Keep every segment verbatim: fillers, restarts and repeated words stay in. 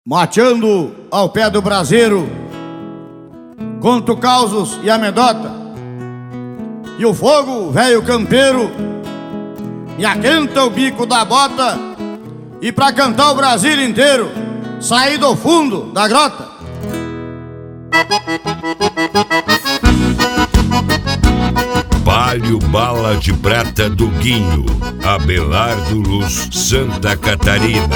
Mateando ao pé do braseiro, conto causos e amedota, e o fogo, velho campeiro, me aquenta o bico da bota, e pra cantar o Brasil inteiro, saí do fundo da grota. Palio Bala de Prata do Guinho, Abelardo Luz, Santa Catarina.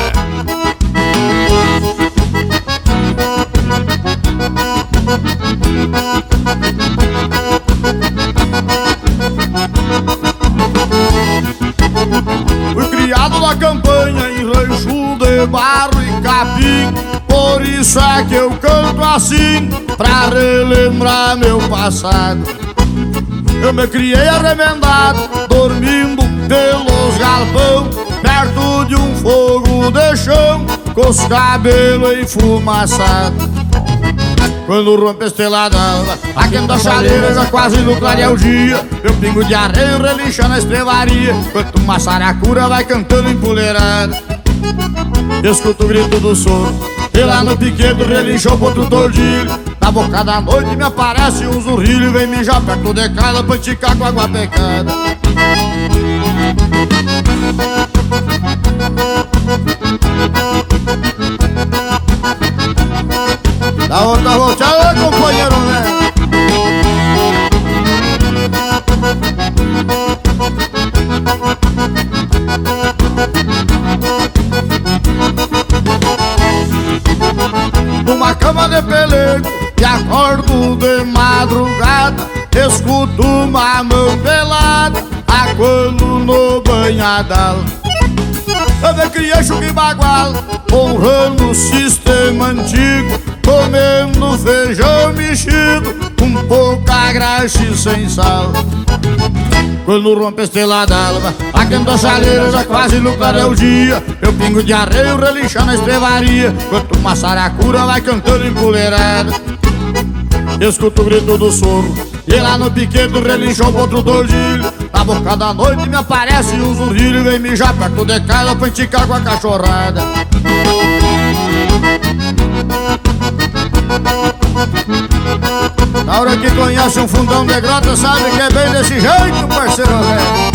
Fui criado na campanha em rancho de barro e capim, por isso é que eu canto assim, pra relembrar meu passado. Eu me criei arremendado, dormindo pelos galpão, perto de um fogo de chão, com os cabelos enfumaçados. Quando rompe a estrela d'alva, aquenta a chaleira, já quase no clarear o dia, meu pingo de arreio relincha na estrevaria, enquanto uma saracura vai cantando empoleirada. Escuto o grito do soro, e lá no piquedo relinchou o potro tordilho. Na boca da noite me aparece um zurrilho, vem mijar perto de casa pra enticar com água pecada. Dá outra volteada, companheiro, né? Numa cama de pelego e acordo de madrugada, escuto uma mão pelada, aguando no banhadal. Eu me criei chuca e bagual, honrando o sistema antigo, comendo feijão mexido, com pouca graxa e sem sal. Quando rompe a estrela d'alva, aquenta a chaleira, já quase no clarear o dia, meu pingo de arreio relincha na estrevaria, enquanto uma saracura vai cantando empoleirada. Escuto o grito do soro, e lá no piquedo relinchou o potro tordilho. Na boca da noite me aparece um zurrilho, vem mijar perto de casa pra enticar com a cachorrada. Na hora que conhece um fundão de grota, sabe que é bem desse jeito, parceiro velho.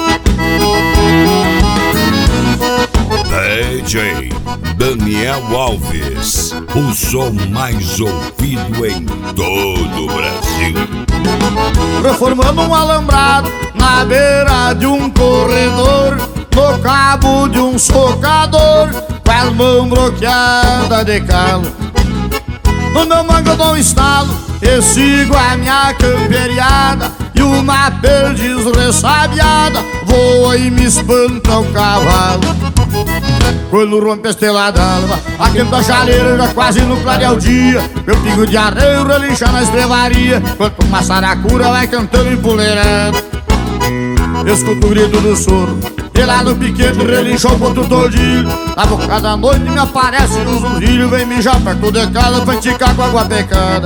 D J Daniel Alves, o som mais ouvido em todo o Brasil. Reformando um alambrado na beira de um corredor, no cabo de um socador, com as mãos bloqueadas de calo. No meu mango eu dou um estalo e sigo a minha camperiada, e uma perdiz ressabiada voa e me espanta o cavalo. Quando rompe a estrela d'alva, aquenta a chaleira, já quase no clarear o dia, meu pingo de arreio relincha na estrevaria, enquanto uma saracura vai cantando empoleirada. Escuto o grito do soro, e lá no piquedo relinchou o potro tordilho. Na boca da noite me aparece um zurrilho, vem mijar perto de casa pra enticar com água pecada.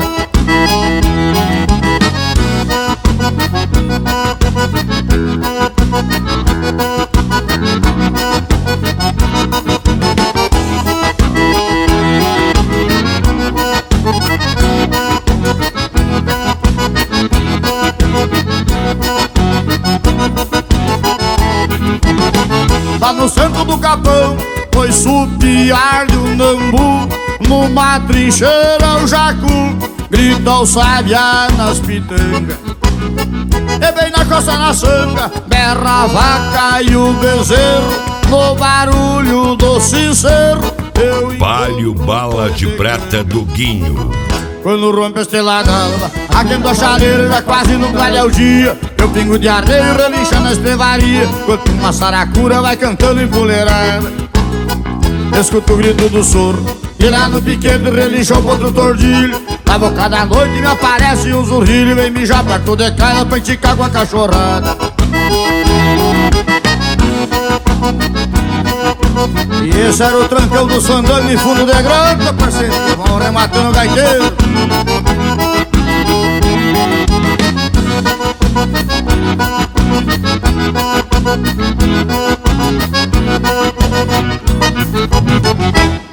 Lá no centro do capão, foi supiar de um nambu, numa trincheira o jacu grita o sabiá nas pitangas. E bem na costa na sanga, berra a vaca e o bezerro, no barulho do sincero eu Palio Bala de Prata do Guinho. Quando rompe a estrela d'alva, aquenta a chaleira, já quase no clarear o dia, meu pingo de arreio relincha na estrevaria, enquanto uma saracura vai cantando empoleirada. Escuto o grito do soro, e lá no piquedo relinchou o potro tordilho. Na boca da noite me aparece um zurrilho, vem mijar perto de casa pra enticar com a cachorrada. E esse era o trancão do Sandano em fundo de grota, parceiro, vão rematando o gaiteiro. Thank you.